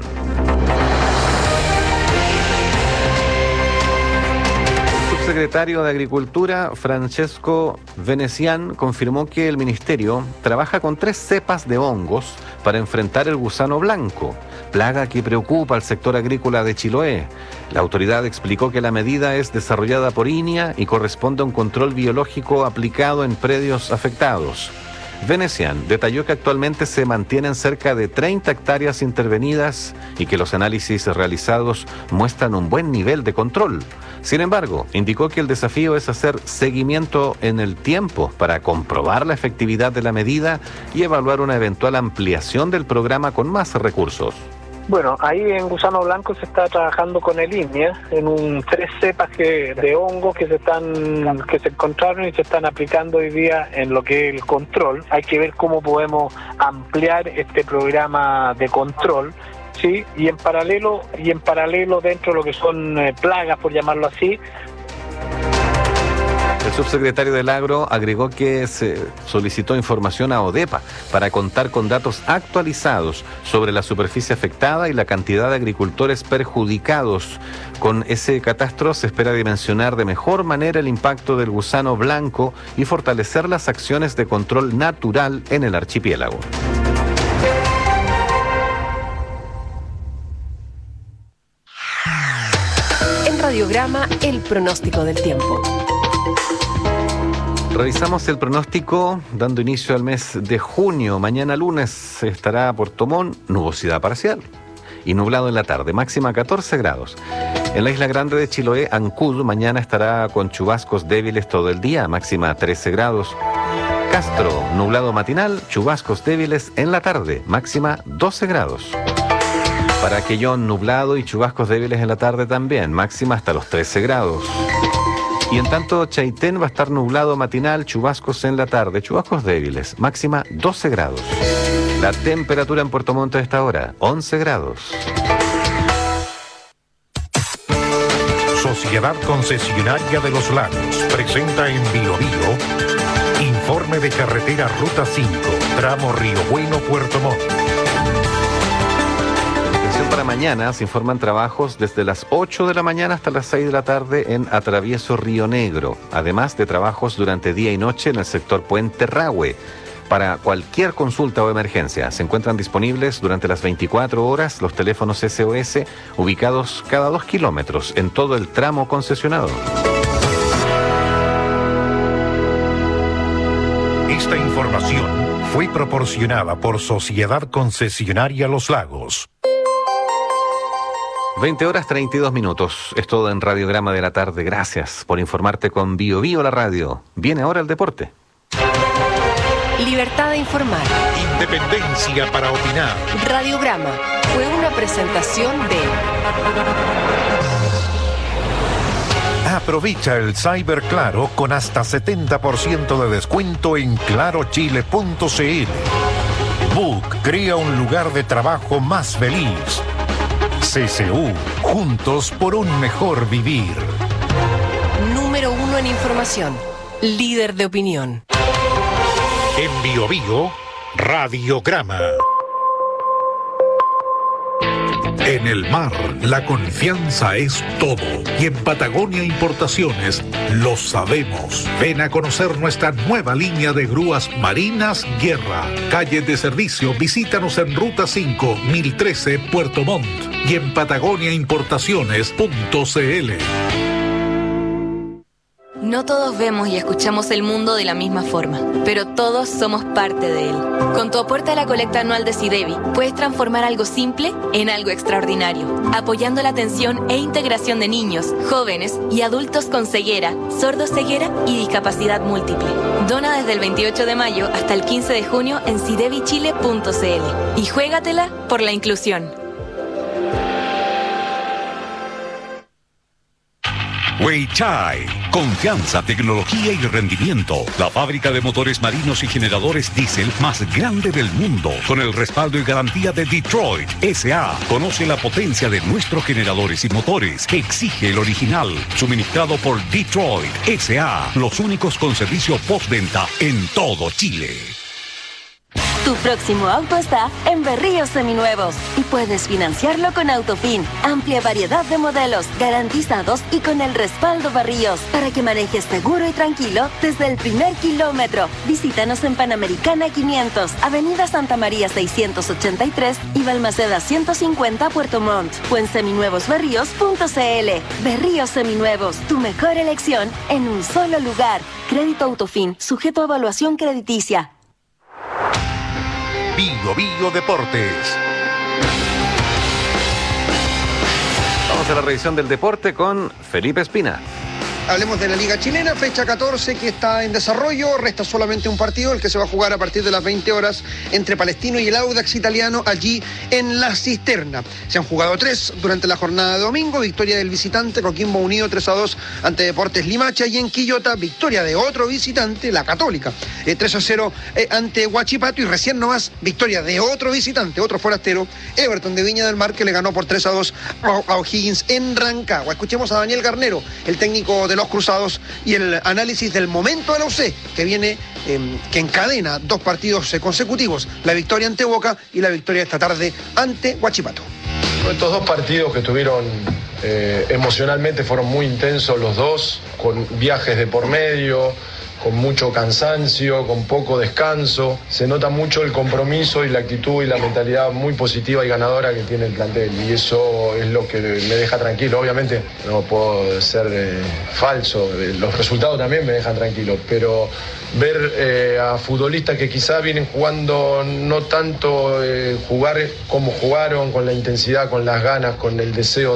subsecretario de Agricultura, Francesco Venecian, confirmó que el ministerio trabaja con 3 cepas de hongos para enfrentar el gusano blanco, plaga que preocupa al sector agrícola de Chiloé. La autoridad explicó que la medida es desarrollada por INIA y corresponde a un control biológico aplicado en predios afectados. Venecian detalló que actualmente se mantienen cerca de 30 hectáreas intervenidas y que los análisis realizados muestran un buen nivel de control. Sin embargo, indicó que el desafío es hacer seguimiento en el tiempo para comprobar la efectividad de la medida y evaluar una eventual ampliación del programa con más recursos. Bueno, ahí en Gusano Blanco se está trabajando con el INIA en 3 cepas de hongos que se encontraron y se están aplicando hoy día en lo que es el control. Hay que ver cómo podemos ampliar este programa de control, ¿sí? Y en paralelo dentro de lo que son plagas, por llamarlo así. El subsecretario del Agro agregó que se solicitó información a ODEPA para contar con datos actualizados sobre la superficie afectada y la cantidad de agricultores perjudicados. Con ese catastro se espera dimensionar de mejor manera el impacto del gusano blanco y fortalecer las acciones de control natural en el archipiélago. En Radiograma, el pronóstico del tiempo. Revisamos el pronóstico dando inicio al mes de junio. Mañana lunes estará Puerto Montt, nubosidad parcial y nublado en la tarde, máxima 14 grados. En la isla grande de Chiloé, Ancud, mañana estará con chubascos débiles todo el día, máxima 13 grados. Castro, nublado matinal, chubascos débiles en la tarde, máxima 12 grados. Para Quellón, nublado y chubascos débiles en la tarde también, máxima hasta los 13 grados. Y en tanto, Chaitén va a estar nublado matinal, chubascos en la tarde, chubascos débiles, máxima 12 grados. La temperatura en Puerto Montt a esta hora, 11 grados. Sociedad Concesionaria de los Lagos presenta en Biobío informe de carretera Ruta 5, tramo Río Bueno, Puerto Montt. Para mañana se informan trabajos desde las 8 de la mañana hasta las 6 de la tarde en Atravieso Río Negro, además de trabajos durante día y noche en el sector Puente Rahue. Para cualquier consulta o emergencia, se encuentran disponibles durante las 24 horas los teléfonos SOS ubicados cada 2 kilómetros en todo el tramo concesionado. Esta información fue proporcionada por Sociedad Concesionaria Los Lagos. 20 horas 32 minutos. Es todo en Radiograma de la tarde. Gracias por informarte con Biobío la radio. Viene ahora el deporte. Libertad de informar. Independencia para opinar. Radiograma fue una presentación de... Aprovecha el Cyber Claro con hasta 70% de descuento en clarochile.cl. Book crea un lugar de trabajo más feliz. CCU, juntos por un mejor vivir. Número 1 en información, líder de opinión. En Biobío, Radiograma. En el mar, la confianza es todo. Y en Patagonia Importaciones lo sabemos. Ven a conocer nuestra nueva línea de grúas marinas Guerra. Calle de servicio, visítanos en Ruta 5, 1013, Puerto Montt. Y en patagoniaimportaciones.cl. No todos vemos y escuchamos el mundo de la misma forma, pero todos somos parte de él. Con tu aporte a la colecta anual de SIDEBI, puedes transformar algo simple en algo extraordinario, apoyando la atención e integración de niños, jóvenes y adultos con ceguera, sordoceguera y discapacidad múltiple. Dona desde el 28 de mayo hasta el 15 de junio en sidebichile.cl y juégatela por la inclusión. Weichai, confianza, tecnología y rendimiento. La fábrica de motores marinos y generadores diésel más grande del mundo, con el respaldo y garantía de Detroit S.A. Conoce la potencia de nuestros generadores y motores. Exige el original, suministrado por Detroit S.A. Los únicos con servicio postventa en todo Chile. Tu próximo auto está en Berríos Seminuevos y puedes financiarlo con Autofin. Amplia variedad de modelos, garantizados y con el respaldo Berríos para que manejes seguro y tranquilo desde el primer kilómetro. Visítanos en Panamericana 500, Avenida Santa María 683 y Balmaceda 150 Puerto Montt o en seminuevosberríos.cl. Berríos Seminuevos, tu mejor elección en un solo lugar. Crédito Autofin, sujeto a evaluación crediticia. Bio Bio Deportes. Vamos a la revisión del deporte con Felipe Espina. Hablemos de la Liga Chilena, fecha 14 que está en desarrollo, resta solamente un partido, el que se va a jugar a partir de las 20 horas entre Palestino y el Audax Italiano allí en La Cisterna. Se han jugado 3 durante la jornada de domingo, victoria del visitante Coquimbo Unido 3-2 ante Deportes Limache, y en Quillota victoria de otro visitante, la Católica, 3-0 ante Huachipato, y recién nomás victoria de otro visitante, otro forastero, Everton de Viña del Mar, que le ganó por 3-2 a O'Higgins en Rancagua. Escuchemos a Daniel Garnero, el técnico de los Cruzados, y el análisis del momento de la UC, que viene, que encadena 2 partidos consecutivos, la victoria ante Boca y la victoria esta tarde ante Huachipato. Estos 2 partidos que tuvieron emocionalmente fueron muy intensos los dos, con viajes de por medio, con mucho cansancio, con poco descanso. Se nota mucho el compromiso y la actitud y la mentalidad muy positiva y ganadora que tiene el plantel, y eso es lo que me deja tranquilo. Obviamente no puedo ser falso, los resultados también me dejan tranquilo, pero ver a futbolistas que quizás vienen jugando no tanto jugar como jugaron, con la intensidad, con las ganas, con el deseo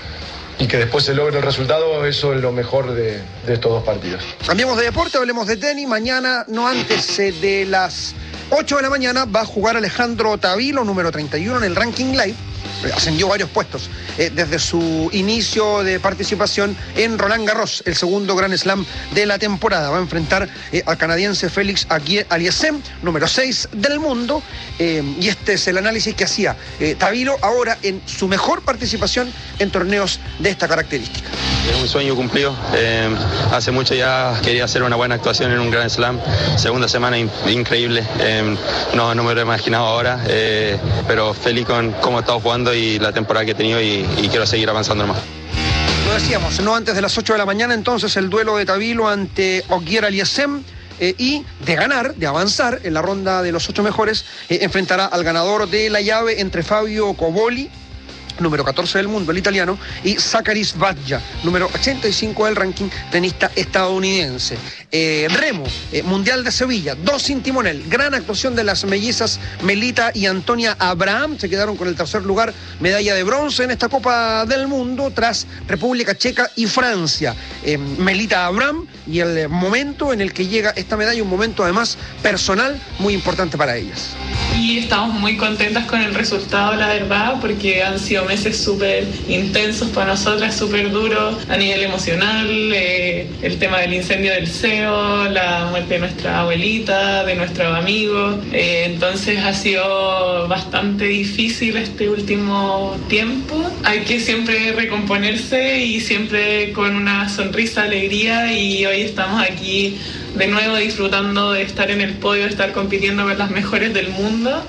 y que después se logre el resultado, eso es lo mejor de estos 2 partidos. Cambiemos de deporte, hablemos de tenis. Mañana, no antes de las 8 de la mañana, va a jugar Alejandro Tavilo, número 31 en el ranking live. Ascendió varios puestos desde su inicio de participación en Roland Garros, el segundo Grand Slam de la temporada. Va a enfrentar al canadiense Félix Auger-Aliassime, número 6 del mundo, y este es el análisis que hacía Tavilo ahora en su mejor participación en torneos de esta característica. Es un sueño cumplido. Hace mucho ya quería hacer una buena actuación en un Grand Slam. Segunda semana increíble. No me lo he imaginado ahora, pero feliz con cómo he estado jugando y la temporada que he tenido, y quiero seguir avanzando más. Lo decíamos, no antes de las 8 de la mañana, entonces el duelo de Tavilo ante Auger-Aliassime, y de ganar, de avanzar en la ronda de los 8 mejores, enfrentará al ganador de la llave entre Fabio Coboli, número 14 del mundo, el italiano, y Zaccharis Badja, número 85 del ranking, tenista estadounidense. Remo, Mundial de Sevilla, 2 sin timonel, gran actuación de las mellizas Melita y Antonia Abraham, se quedaron con el tercer lugar, medalla de bronce en esta Copa del Mundo, tras República Checa y Francia. Melita Abraham, y el momento en el que llega esta medalla, un momento además personal muy importante para ellas. Y estamos muy contentas con el resultado, la verdad, porque han sido meses súper intensos para nosotras, súper duros a nivel emocional, el tema del incendio del CEO, la muerte de nuestra abuelita, de nuestros amigos, entonces ha sido bastante difícil este último tiempo. Hay que siempre recomponerse y siempre con una sonrisa, alegría, y hoy estamos aquí de nuevo disfrutando de estar en el podio, de estar compitiendo con las mejores del mundo.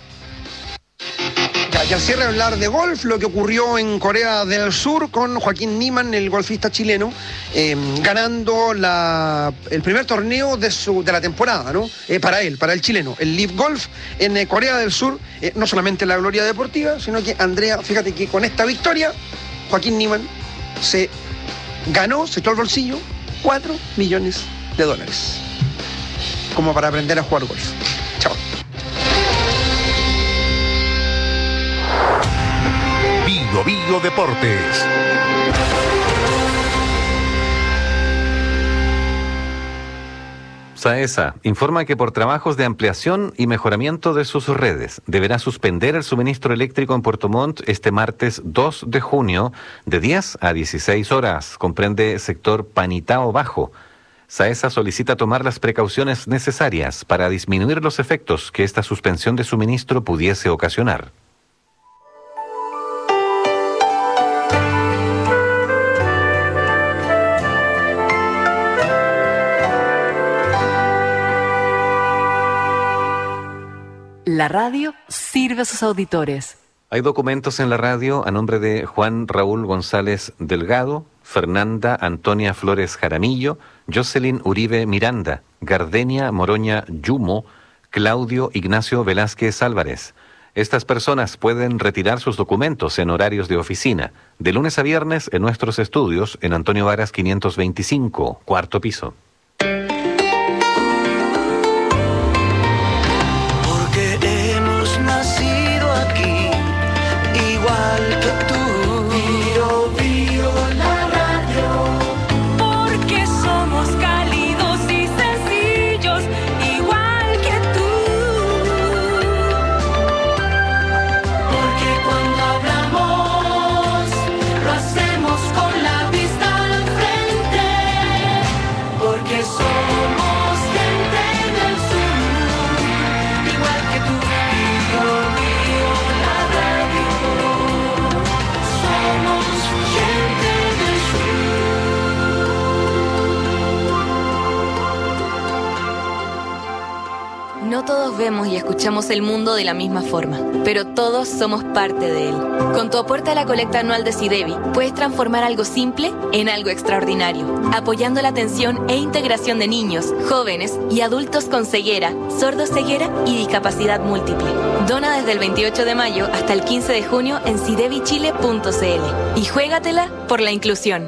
Y al cierre hablar de golf, lo que ocurrió en Corea del Sur con Joaquín Niemann, el golfista chileno, ganando el primer torneo de la temporada, ¿no? Para el chileno, el Live Golf en Corea del Sur. No solamente la gloria deportiva, sino que Andrea, fíjate que con esta victoria, Joaquín Niemann se echó al bolsillo $4 millones, como para aprender a jugar golf. Chao. Bio Bio Deportes. SAESA informa que por trabajos de ampliación y mejoramiento de sus redes deberá suspender el suministro eléctrico en Puerto Montt este martes 2 de junio de 10 a 16 horas. Comprende sector Panitao Bajo. SAESA solicita tomar las precauciones necesarias para disminuir los efectos que esta suspensión de suministro pudiese ocasionar. La radio sirve a sus auditores. Hay documentos en la radio a nombre de Juan Raúl González Delgado, Fernanda Antonia Flores Jaramillo, Jocelyn Uribe Miranda, Gardenia Moroña Yumo, Claudio Ignacio Velázquez Álvarez. Estas personas pueden retirar sus documentos en horarios de oficina, de lunes a viernes en nuestros estudios en Antonio Varas 525, cuarto piso. Porque hemos nacido aquí, igual que tú. Bio, bio, la radio. Porque somos cálidos y sencillos, igual que tú. Porque cuando hablamos, lo hacemos con la vista al frente. Porque somos gente del sur, igual que tú. Bio, bio, la radio. Somos gente del sur. No todos vemos y escuchamos el mundo de la misma forma, pero todos somos parte de él. Con tu aporte a la colecta anual de SIDEBI, puedes transformar algo simple en algo extraordinario, apoyando la atención e integración de niños, jóvenes y adultos con ceguera, sordoceguera y discapacidad múltiple. Dona desde el 28 de mayo hasta el 15 de junio en sidebichile.cl y juégatela por la inclusión.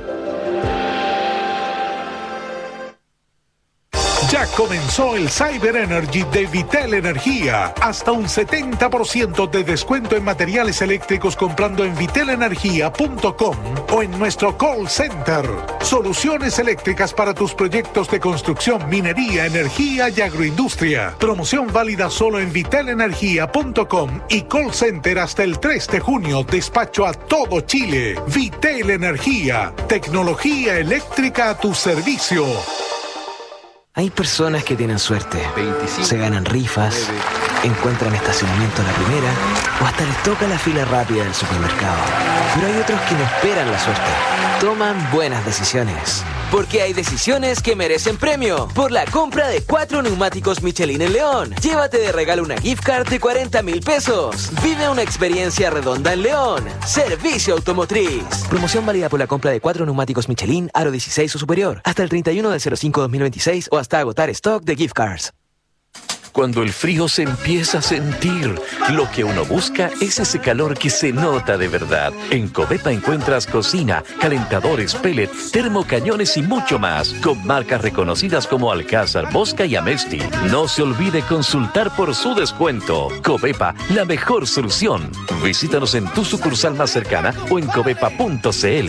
Ya comenzó el Cyber Energy de Vitel Energía. Hasta un 70% de descuento en materiales eléctricos comprando en vitelenergia.com o en nuestro call center. Soluciones eléctricas para tus proyectos de construcción, minería, energía y agroindustria. Promoción válida solo en vitelenergia.com y call center hasta el 3 de junio. Despacho a todo Chile. Vitel Energía. Tecnología eléctrica a tu servicio. Hay personas que tienen suerte, se ganan rifas, encuentran estacionamiento a la primera o hasta les toca la fila rápida del supermercado. Pero hay otros que no esperan la suerte, toman buenas decisiones. Porque hay decisiones que merecen premio. Por la compra de 4 neumáticos Michelin en León, llévate de regalo una gift card de 40,000 pesos. Vive una experiencia redonda en León. Servicio Automotriz. Promoción válida por la compra de 4 neumáticos Michelin, aro 16 o superior, hasta el 31 del 05/2026 o hasta agotar stock de gift cards. Cuando el frío se empieza a sentir, lo que uno busca es ese calor que se nota de verdad. En Covepa encuentras cocina, calentadores, pellet, termocañones y mucho más, con marcas reconocidas como Alcázar, Bosca y Amesti. No se olvide consultar por su descuento. Covepa, la mejor solución. Visítanos en tu sucursal más cercana o en covepa.cl.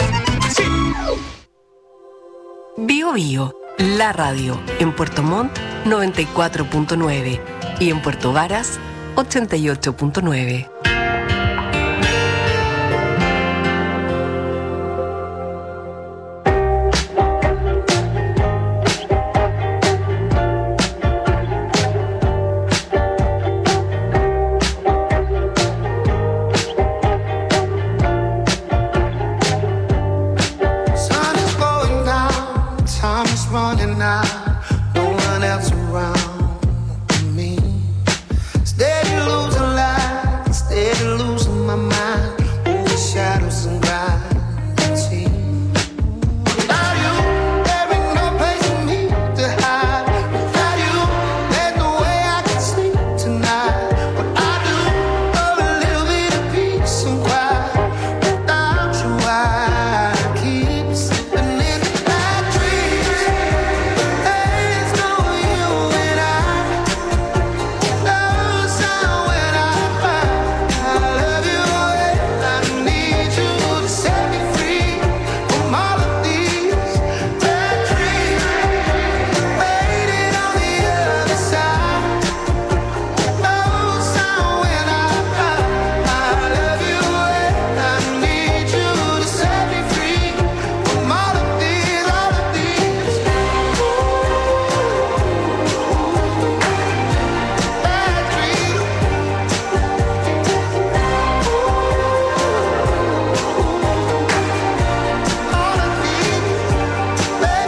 Bio Bio, la radio, en Puerto Montt 94.9 y en Puerto Varas 88.9.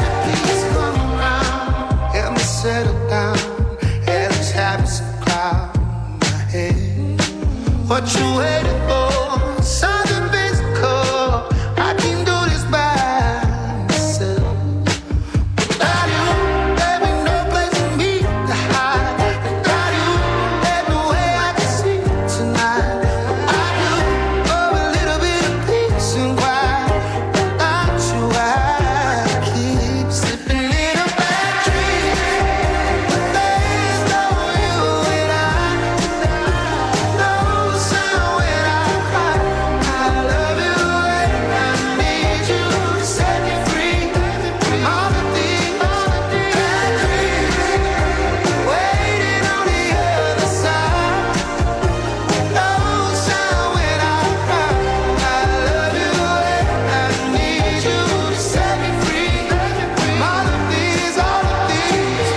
settle down, and it's habits of cloud. what you waiting for? Something physical. I can do this by myself. Without you, there be no place for me to hide. Without you, there's no way I can sleep tonight. I do for a little bit of peace and quiet. Without you, I keep slipping in a bad dream. But there's no you and I. No sound when I cry. I love you and I need you to set me free. All the things, bad dreams, waiting on the other side. No sound when I cry. I love you and I need you to set me free. All the things, all the things.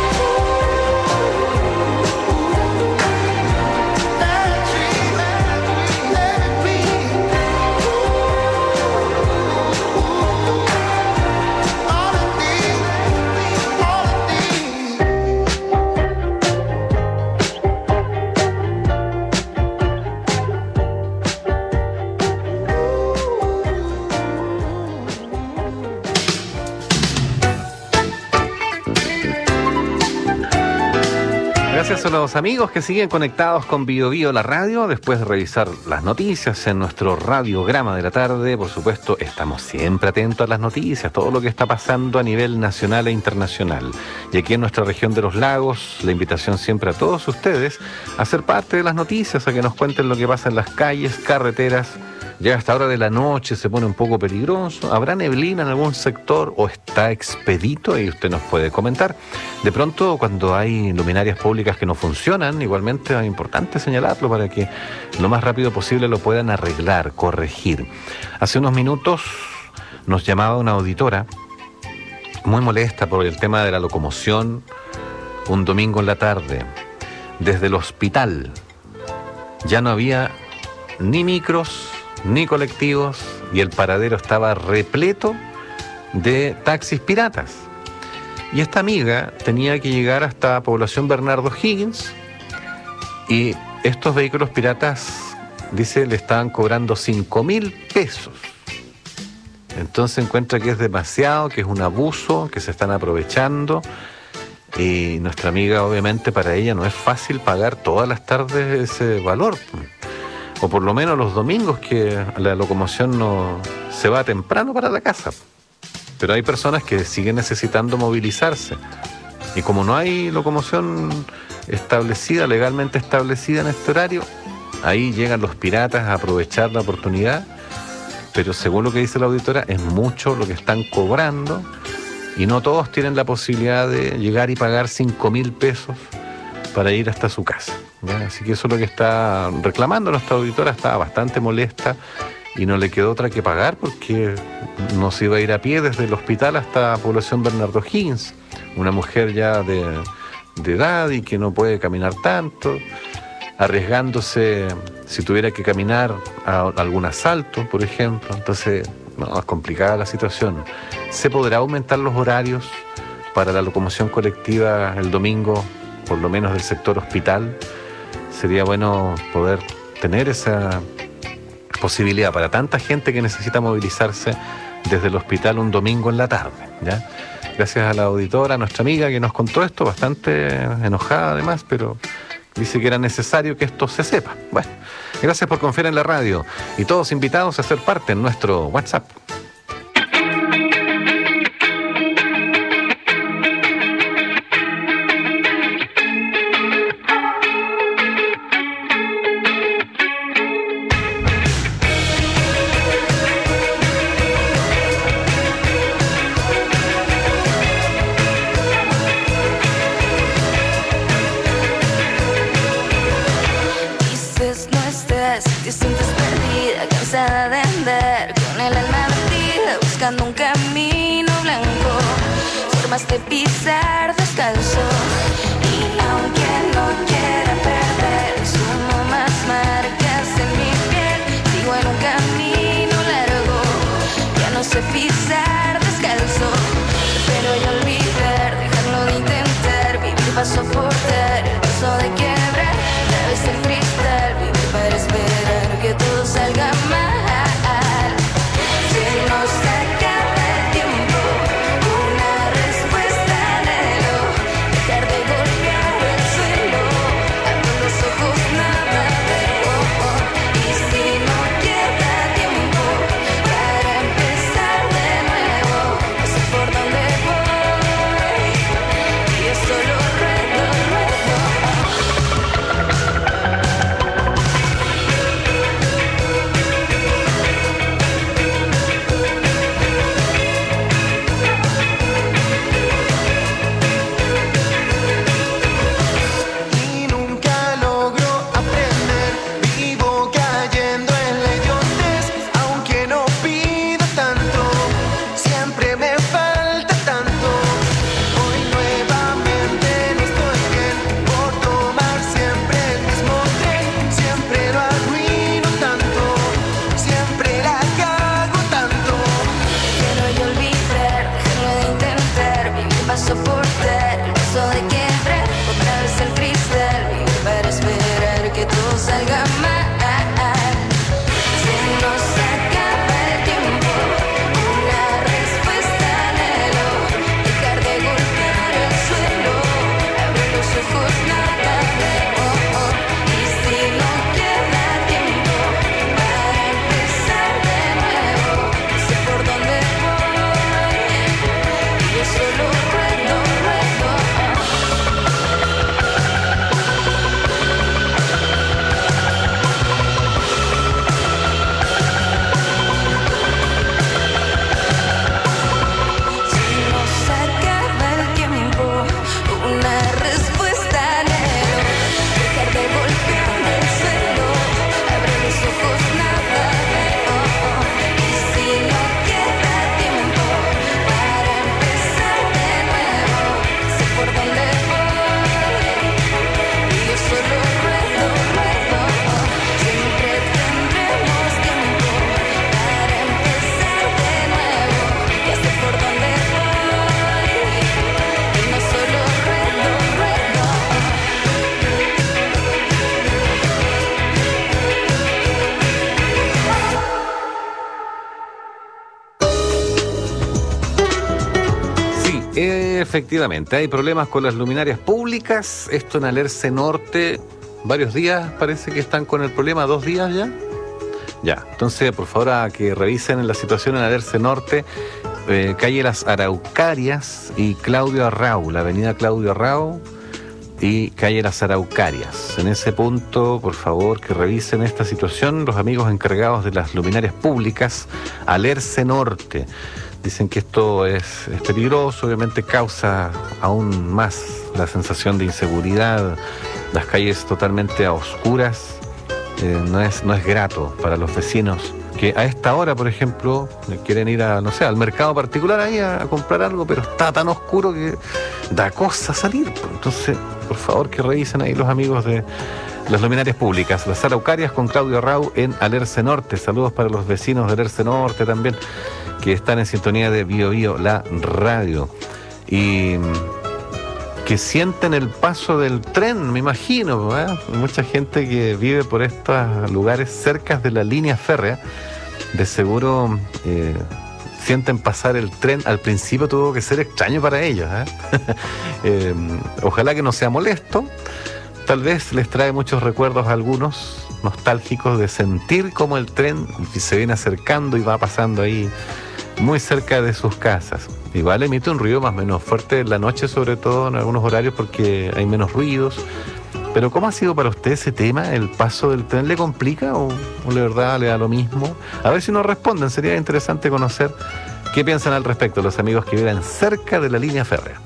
Bad dreams, let it be. All the things, all the things. Gracias a los amigos que siguen conectados con Bio Bio, la radio, después de revisar las noticias en nuestro radiograma de la tarde. Por supuesto, estamos siempre atentos a las noticias, todo lo que está pasando a nivel nacional e internacional. Y aquí en nuestra región de los lagos, la invitación siempre a todos ustedes a ser parte de las noticias, a que nos cuenten lo que pasa en las calles, carreteras. Ya a esta hora de la noche se pone un poco peligroso. ¿Habrá neblina en algún sector o está expedito? Y usted nos puede comentar. De pronto, cuando hay luminarias públicas que no funcionan, igualmente es importante señalarlo para que lo más rápido posible lo puedan arreglar, corregir. Hace unos minutos nos llamaba una auditora muy molesta por el tema de la locomoción un domingo en la tarde. Desde el hospital ya no había ni micros ni colectivos y el paradero estaba repleto de taxis piratas. Y esta amiga tenía que llegar hasta Población Bernardo Higgins y estos vehículos piratas, dice, le estaban cobrando 5.000 pesos. Entonces encuentra que es demasiado, que es un abuso, que se están aprovechando. Y nuestra amiga, obviamente, para ella no es fácil pagar todas las tardes ese valor. O por lo menos los domingos, que la locomoción no se va temprano para la casa. Pero hay personas que siguen necesitando movilizarse. Y como no hay locomoción establecida, legalmente establecida en este horario, ahí llegan los piratas a aprovechar la oportunidad. Pero según lo que dice la auditora, es mucho lo que están cobrando y no todos tienen la posibilidad de llegar y pagar 5.000 pesos para ir hasta su casa, ¿ya? Así que eso es lo que está reclamando nuestra auditora. Estaba bastante molesta y no le quedó otra que pagar porque no se iba a ir a pie desde el hospital hasta Población Bernardo Higgins. Una mujer ya de edad y que no puede caminar tanto, arriesgándose si tuviera que caminar a algún asalto, por ejemplo. Entonces, no, es complicada la situación. ¿Se podrá aumentar los horarios para la locomoción colectiva el domingo, por lo menos del sector hospital? Sería bueno poder tener esa posibilidad para tanta gente que necesita movilizarse desde el hospital un domingo en la tarde, ¿ya? Gracias a la auditora, a nuestra amiga que nos contó esto, bastante enojada además, pero dice que era necesario que esto se sepa. Bueno, gracias por confiar en la radio y todos invitados a ser parte en nuestro WhatsApp. Un camino blanco, formas de pisar descalzo. Y aunque no quiera perder, sumo más marcas en mi piel. Sigo en un camino largo, ya no sé pisar descalzo. Pero yo olvidar, dejarlo de intentar, vivir para soportar el paso de quebrar. A través del cristal, vivir para esperar. Efectivamente, hay problemas con las luminarias públicas. Esto en Alerce Norte, varios días parece que están con el problema, 2 días ya. Ya, entonces por favor a que revisen la situación en Alerce Norte, calle Las Araucarias y Claudio Arrau, la avenida Claudio Arrau y calle Las Araucarias. En ese punto, por favor, que revisen esta situación los amigos encargados de las luminarias públicas, Alerce Norte. Dicen que esto es peligroso, obviamente causa aún más la sensación de inseguridad, las calles totalmente a oscuras. No es grato para los vecinos que a esta hora, por ejemplo, quieren ir a, no sé, al mercado particular ahí a comprar algo, pero está tan oscuro que da cosa salir. Entonces, por favor, que revisen ahí los amigos de las luminarias públicas. Las Araucarias con Claudio Arrau en Alerce Norte. Saludos para los vecinos de Alerce Norte también, que están en sintonía de Bio Bio, la radio. Y que sienten el paso del tren, me imagino, ¿eh? Mucha gente que vive por estos lugares cerca de la línea férrea, de seguro sienten pasar el tren. Al principio tuvo que ser extraño para ellos, ¿eh? Ojalá que no sea molesto. Tal vez les trae muchos recuerdos a algunos nostálgicos de sentir cómo el tren se viene acercando y va pasando ahí muy cerca de sus casas. Igual emite un ruido más o menos fuerte en la noche, sobre todo en algunos horarios porque hay menos ruidos. Pero ¿cómo ha sido para usted ese tema? ¿El paso del tren le complica o de verdad le da lo mismo? A ver si nos responden, sería interesante conocer qué piensan al respecto los amigos que viven cerca de la línea férrea.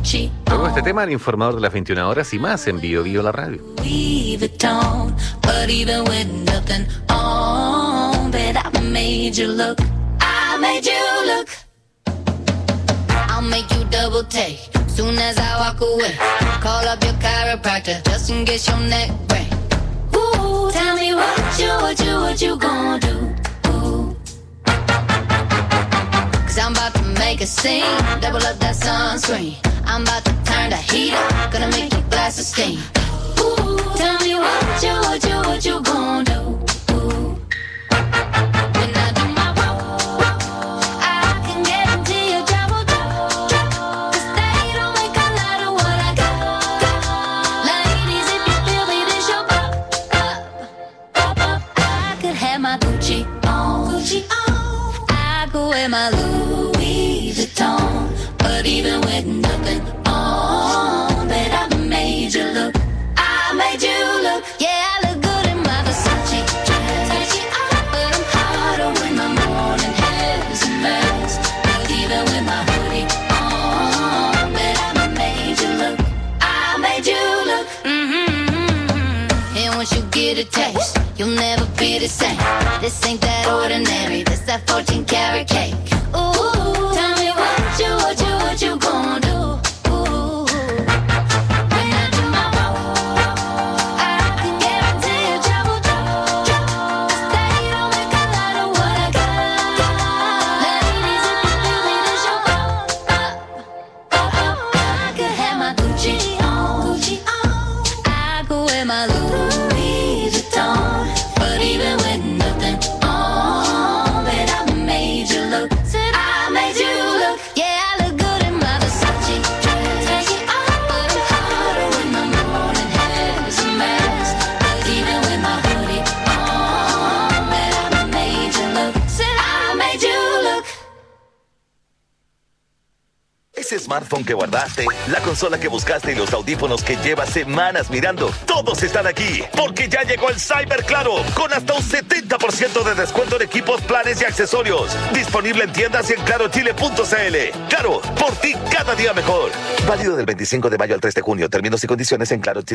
Gucci Luego de este tema, el informador de las 21 horas y más en Bio Bio la radio. Louis Vuitton, but even with nothing on, that I made you look. I made you look. I'll make you double take soon as I walk away. Call up your chiropractor just in case your neck break. Ooh, tell me what you gonna do? Ooh. 'Cause I'm about to make a scene, double up that sunscreen. I'm about to turn the heat up, gonna make your glasses steam. Ooh, tell me what you gonna do? Ooh. When I do my walk, I can guarantee you trouble. 'Cause they don't make a lot of what I got. Ladies, if you feel me, this your pop. I could have my Gucci on. I could wear my Louis Vuitton, but even with nothing on, that I made you look. I made you look. Yeah, I look good in my Versace dress, but I'm hotter when my morning hair's a mess. But even with my hoodie on, that I made you look. I made you look. And once you get a taste, you'll never be the same. This ain't that ordinary, this that 14 karat cake. Ooh, tell me what you gonna do? Ooh, when I do my walk, I can guarantee you trouble. 'Cause they don't make a lot of what I got. Ladies, if you feel me, this your I could have my Gucci on. I could wear my Louis Vuitton, but even with nothing on, that I made you look. I made you look. Yeah, I look good in my Versace dress, but I'm hotter when my morning hair's a mess. But even with my hoodie on, that I made you look. I made you look. Ese smartphone que guardaste, la consola que buscaste y los audífonos que llevas semanas mirando, todos están aquí, porque ya llegó el Cyber Claro, con hasta un 70% de descuento en equipos, planes y accesorios. Disponible en tiendas y en clarochile.cl. Claro, por ti cada día mejor. Válido del 25 de mayo al 3 de junio. Términos y condiciones en Claro Chile.